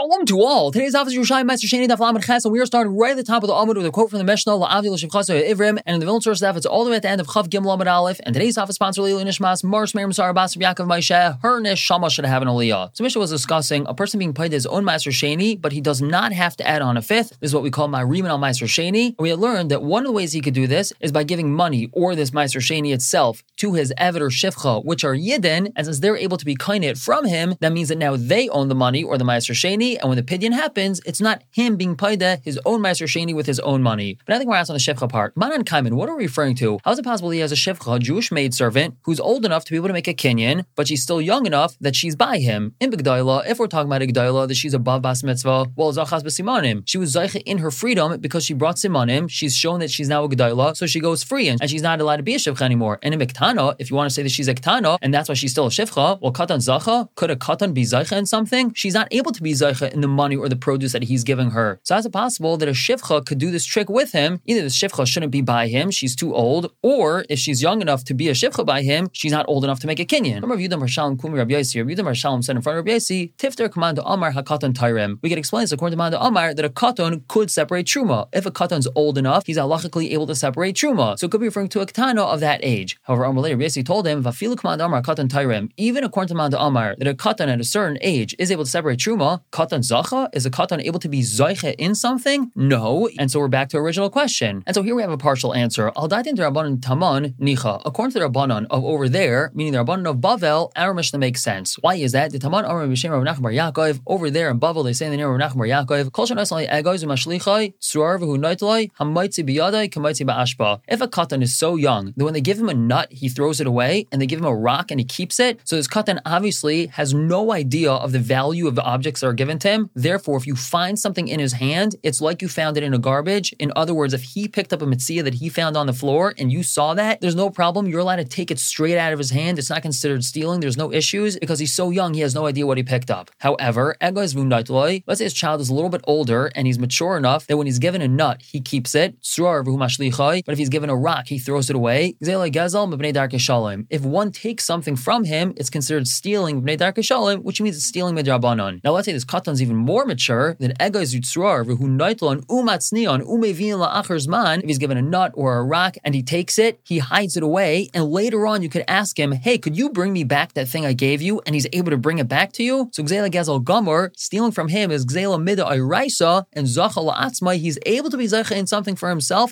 Shalom to all. Today's office Yerushalayim Meister Sheni Daf Lamed Ches, and we are starting right at the top of the Amud with a quote from the Mishnah La'avdi L'Shivchaso Ivrim, and in the Vilna Source Daf it's all the way at the end of Chav Gimel Amud Aleph. And today's office sponsor Leili Nishmas Mars Meir Musar Abbas Yaakov Moshe. Her neshama should have an aliyah. So Mishnah was discussing a person being paid his own Meister Sheni, but he does not have to add on a fifth. This is what we call Ma'rimin al Meister Sheni. And we had learned that one of the ways he could do this is by giving money or this Meister Sheni itself to his Eved or Shivcha, which are Yidden, and since they're able to be kainit from him, that means that now they own the money or the Meister Sheni, and when the pidyon happens, it's not him being paida his own Meister Sheni with his own money. But I think we're asked on the Shivcha part. Manan Kaiman, what are we referring to? How is it possible he has a Shivcha, a Jewish maidservant, who's old enough to be able to make a kinyan, but she's still young enough that she's by him? In B'Gdayla, if we're talking about a Gdayla, that she's above Bas Mitzvah, well, Zachas B'Simanim. She was Zaycha in her freedom because she brought Simanim, she's shown that she's now a Gdayla, so she goes free and she's not allowed to be a Shivcha anymore. And in Miktana, if you want to say that she's a Ktana, and that's why she's still a Shivcha, well, Katan Zacha, could a Katan be Zaycha in something? She's not able to be Zaycha in the money or the produce that he's giving her. So is it possible that a Shivcha could do this trick with him? Either the Shivcha shouldn't be by him, she's too old, or if she's young enough to be a Shivcha by him, she's not old enough to make a kinyan. Remember Yudam Harshalom Kumi Rabbi Yossi, Yudam Harshalom said in front of Rabbi Yossi, Tifter command Amar HaKatan Tairem. We can explain this according to Manda Amar that a Katan could separate Truma. If a Katan's old enough, he's halachically able to separate Truma. So it could be referring to a Ketana of that age. However, Amar later Rabbi Yossi told him, Vafilu command Amar Katan Tairem, even according to Manda Amar, that a Katan at a certain age is able to separate Truma, Katan Zacha, is a Katan able to be Zaycha in something? No. And so we're back to our original question. And so here we have a partial answer. Al Datin Rabbanan Taman Nicha. According to the Rabbanan of over there, meaning the Rabbanan of Bavel, our Mishnah makes sense. Why is that? The Taman Amar B'Shem Rav Nachman Bar Yaakov, over there in Bavel, they say in the name of Rav Nachman Bar Yaakov, Kol Shan Asalai Egos Umashlichai, Suar V'Hu Noitlai, Hamaitzi B'Yadai, Kamaitzi Ba'ashpa. If a Katan is so young that when they give him a nut, he throws it away, and they give him a rock and he keeps it, so this Katan obviously has no idea of the value of the objects that are given to him. Therefore, if you find something in his hand, it's like you found it in a garbage. In other words, if he picked up a mitzvah that he found on the floor and you saw that, there's no problem. You're allowed to take it straight out of his hand. It's not considered stealing. There's no issues because he's so young, he has no idea what he picked up. However, let's say his child is a little bit older and he's mature enough that when he's given a nut, he keeps it. But if he's given a rock, he throws it away. If one takes something from him, it's considered stealing, which means it's stealing midrabanan. Now let's say this katan's even more mature than Egaz Yutzrar, V'hu Naitlon, Umatznion, Umevin La'achar Zman. If he's given a nut or a rock and he takes it, he hides it away, and later on you could ask him, hey, could you bring me back that thing I gave you? And he's able to bring it back to you. So Gzela Gazel Gomor, stealing from him is Gzela Mida Ayraisa, and Zacha La'atzmai, he's able to be Zacha in something for himself,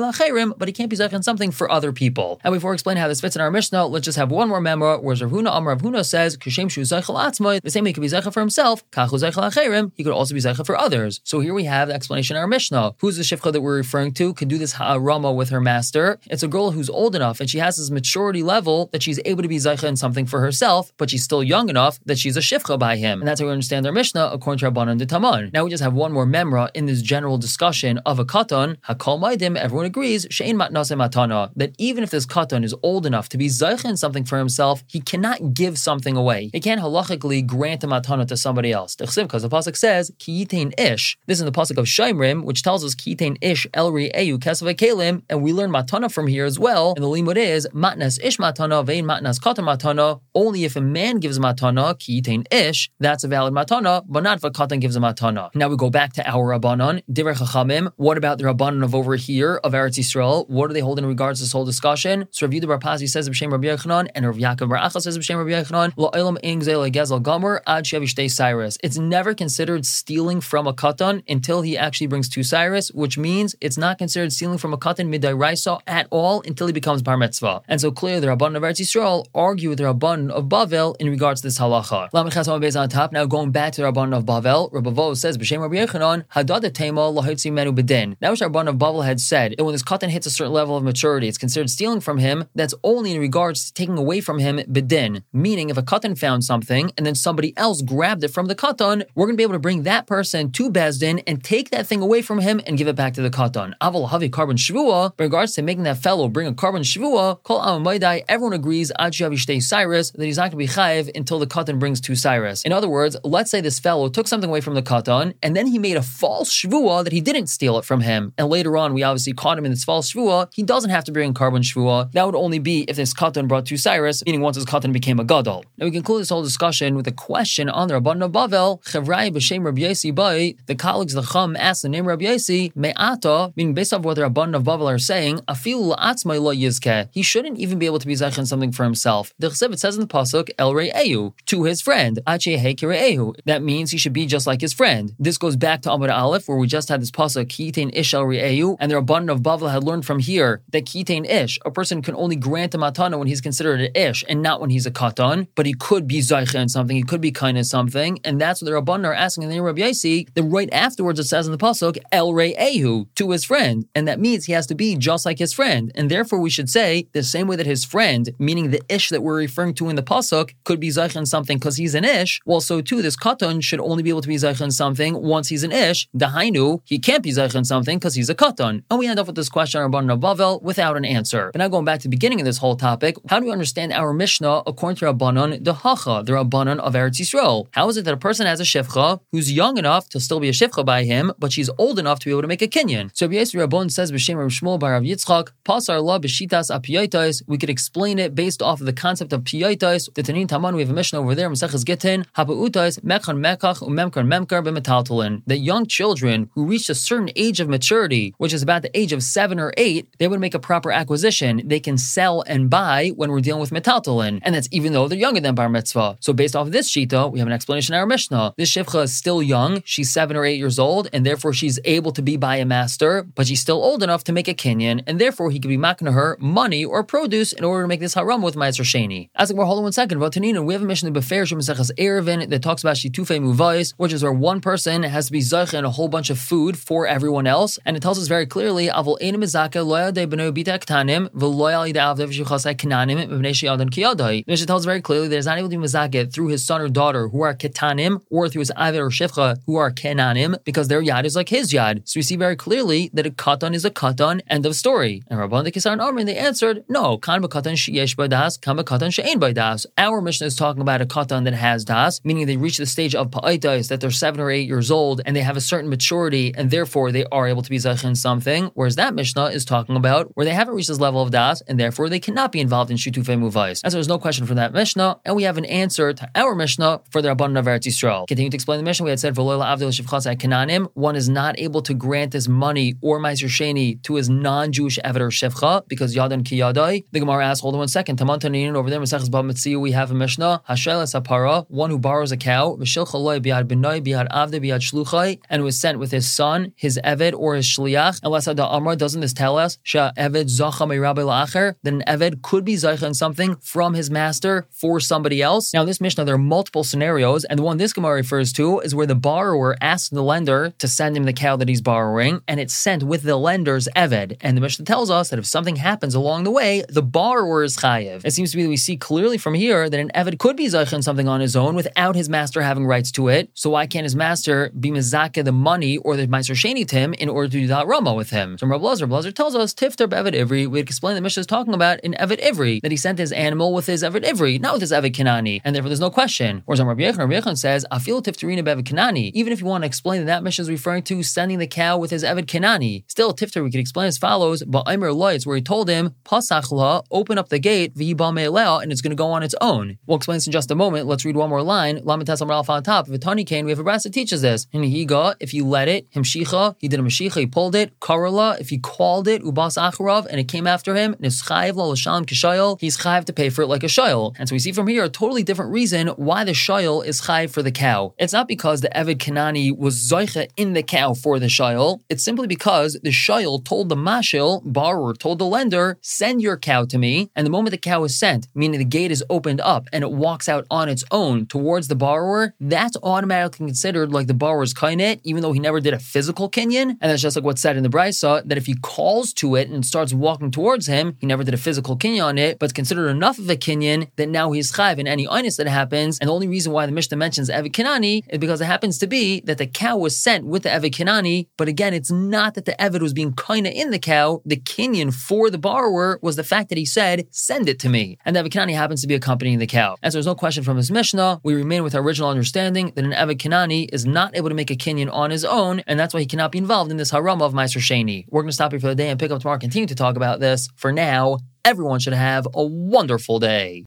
but he can't be Zacha in something for other people. And before explaining how this fits in our Mishnah, let's just have one more memra, where Rav Huna says, Kishem Shu Zacha La'atzmai, the same way he could be Zacha for himself, Kachu Zacha La'acherim, he could also be Zacha for others. So here we have the explanation in our Mishnah. Who's the Shivcha that we're referring to? Could do this Ha'arama with her master. It's a girl who's old enough and she has this maturity level that she's able to be Zacha in something for herself, but she's still young enough that she's a Shivcha by him. And that's how we understand our Mishnah according to Rabbanan de Taman. Now we just have one more memra in this general discussion of a Katan. Hakol Maidim, everyone agrees, Shein Matnase Matana, that even if this Katan is old enough to be Zacha in something for himself, he cannot give something away. He can't halachically grant a Matana to somebody else. Because the Pasuk says, Ki yitain ish. This is in the Pasuk of Shaimrim, which tells us Ki yitain ish elri eyu kesavei kelim, and we learn matana from here as well. And the limud is matnas ish matana vein matnas katan matana. Only if a man gives matana, Ki yitain ish, that's a valid matana, but not if a katan gives a matana. Now we go back to our Rabbanon, Divrei Chachamim. What about the Rabbanon of over here of Eretz Yisrael? What do they hold in regards to this whole discussion? So Rav Yehuda Bar Pazi says B'Shem Rabbi Yochanan, and Rav Yaakov Bar Acha says B'Shem Rabbi Yochanan, Lo Elam Ein Gzei Legezel Gomer Ad Shevi Shtei Cyrus. It's never considered stealing from a katan until he actually brings two cyrus, which means it's not considered stealing from a katan midayraisa at all until he becomes bar mitzvah. And so clearly the Rabbanan of Eretz Yisrael argue with the Rabbanan of Bavel in regards to this halacha. On top, now going back to the Rabbanan of Bavel, Rabbi Vo says B'Shem Rabbi Yochanan Hadad Tema Lahotzi Menu Bedin. That was Rabbanan of Bavel had said that when this katan hits a certain level of maturity, it's considered stealing from him. That's only in regards to taking away from him bedin. Meaning, if a katan found something and then somebody else grabbed it from the katan, we're going to be able to bring that person to Bezdin and take that thing away from him and give it back to the katan. Aval havi carbon shvua. In regards to making that fellow bring a carbon shvua, kol amaydai, everyone agrees ad shavi shtei cyrus that he's not going to be chayiv until the katan brings two cyrus. In other words, let's say this fellow took something away from the katan and then he made a false shvua that he didn't steal it from him, and later on we obviously caught him in this false shvua. He doesn't have to bring carbon shvua. That would only be be if this katan brought two Cyrus, meaning once his katan became a gadol. Now we conclude this whole discussion with a question on the Rabbanan of Bavel. Chevrai b'shem Rabbi Yossi bai, the colleagues of the Chum asked the name Rabbi Yossi, me'ata, meaning based off what the Rabbanan of Bavel are saying, afilu la'atzmai lo yizkeh. He shouldn't even be able to be zeichen something for himself. The Chesiv, it says in the pasuk, El Re'ehu, to his friend. That means he should be just like his friend. This goes back to Amud Aleph, where we just had this pasuk, Kitain Ish El Re'ehu, and the Rabbanan of Bavel had learned from here that Kitain Ish, a person can only grant a matana when he's considered an Ish and not when he's a katan, but he could be zeichen in something, he could be kind of something, and that's what the Rabbanan are asking in the name of Rabbi Yossi. Then right afterwards it says in the pasuk, El Re'ehu, to his friend, and that means he has to be just like his friend, and therefore we should say the same way that his friend, meaning the Ish that we're referring to in the pasuk, could be zeichen in something because he's an Ish. Well, so too this katan should only be able to be zeichen in something once he's an Ish. Dahainu, he can't be zeichen in something because he's a katan. And we end up with this question on Rabbanan of Bavel without an answer. But now going back to the beginning of this whole topic, how do we understand our Mishnah according to Rabbanan the Hacha, the Rabbanan of Eretz Yisrael? How is it that a person has a shifcha who's young enough to still be a shifcha by him, but she's old enough to be able to make a kinyan? So Rabbi Yossi Rabban says b'shem Rav Shmuel bar Rav Yitzchak, pasar la b'shitas apiyaitais. We could explain it based off of the concept of piyaitais. The Tanin Taman, we have a Mishnah over there, Maseches Gittin, hapautais mekhan mekach umemkar memkar b'metaltalin. That young children who reach a certain age of maturity, which is about the age of 7 or 8, they would make a proper acquisition. They can sell and buy when we're dealing with metaltalin, and that's even though they're younger than bar mitzvah. So based off of this shita, we have an explanation in our Mishnah. This shivcha is still young, she's 7 or 8 years old, and therefore she's able to be by a master, but she's still old enough to make a kinyan, and therefore he could be makna her money or produce in order to make this haram with Ma'aser Sheni. As we're holding 1 second, Vatanina, we have a Mishnah Befer Shem Maseches Erevin that talks about shitufei muvais, which is where one person has to be zeichen in a whole bunch of food for everyone else, and it tells us very clearly, Avol ein mizaka lo yadei b'nei bita ktanim v'lo yadei avdei v'shichasei knanim v'bnei sheyadan kiyadai. The Mishnah tells us very clearly that he's not able to be mizaka through his son or daughter who are ketanim, or through his avid or shifcha who are kenanim, because their yad is like his yad. So we see very clearly that a katan is a katan. End of story. And Rabban the Kisar and Amrin, they answered, no, kan b'katan sheyesh b'das, kan b'katan she'ein b'das. Our Mishnah is talking about a katan that has das, meaning they reach the stage of pa'aitais, that they're 7 or 8 years old, and they have a certain maturity, and therefore they are able to be zeichen in something, whereas that Mishnah is talking about where they haven't reached this level of das, and therefore they cannot be involved in shutufei muvais. As there's no question for that Mishnah, and we have an answer to our Mishnah for the Rabbanan of Eretz Yisrael. Continue to explain the Mishnah, we had said, one is not able to grant his money or Ma'aser Sheni to his non-Jewish eved or shivcha, because yadan ki yadai. The Gemara asks, hold on 1 second, Taman Tanin over there, Maseches Bava Metzia, we have a Mishnah, Hashel sapara, one who borrows a cow, Mishilcha loy biad benai, biad avde, biad shluchai, and was sent with his son, his eved or his shliach. Unless the Amra, doesn't this tell us, Sha eved zacha me'rabbi la'acher, that an eved could be zeicha in something from his master for somebody else? Now, in this Mishnah, there are multiple scenarios, and the one this Gemara refers to is where the borrower asks the lender to send him the cow that he's borrowing, and it's sent with the lender's eved. And the Mishnah tells us that if something happens along the way, the borrower is chayiv. It seems to be that we see clearly from here that an eved could be zeicha in something on his own without his master having rights to it. So why can't his master be mezakeh the money or the Ma'aser Sheni to him in order to do that Rama with him? So Rabbi Lazar tells us, Tiftar be'eved ivri, we'd explain the Mishnah is talking about an eved ivri, that he sent his animal with his eved ivri, not with his eved Kanani, and therefore there's no question. Whereas on Rabbi Yechon says, Afil tiftarina be'eved Kanani, even if you want to explain that Mishnah is referring to sending the cow with his eved Kanani, still Tiftar we could explain as follows, but Aimer Loitz, where he told him, Pasachla, open up the gate, v'hiba me'elea, and it's going to go on its own. We'll explain this in just a moment. Let's read one more line. Lamitas Amar Alpha on top. If a Tani Kane, we have a brass that teaches this. And he got, if you let it, himshicha, he did a mashicha, he pulled it, karala, if he called it, ubas acharav, and it came after him, nischayiv la l'shalom k'shayil, he's chayiv to pay for it like a shayil. And so we see from here a totally different reason why the shayil is chayiv for the cow. It's not because the eved Kanani was zoicha in the cow for the shayil. It's simply because the shayil told the mashil, borrower told the lender, send your cow to me, and the moment the cow is sent, meaning the gate is opened up and it walks out on its own towards the borrower, that's automatically considered like the borrower's kainet, even though he never did a physical kinyan. And that's just like what's said in the Brisa, that if he calls to it and starts walking towards him, he never did a physical kinyan on it, but it's considered enough of a kinyan that now he's chayv in any inus that happens. And the only reason why the Mishnah mentions Eved Kanani is because it happens to be that the cow was sent with the Eved Kanani, but again, it's not that the Eved was being kaina in the cow. The kinyan for the borrower was the fact that he said, send it to me. And the Eved Kanani happens to be accompanying the cow. And so there's no question from this Mishnah, we remain with our original understanding that an Eved Kanani is not able to make a kinyan on his own, and that's why he cannot be involved in this harama of Ma'aser Sheni. We're going to stop here for the day and pick up tomorrow, continue to talk about this. For now, everyone should have a wonderful day.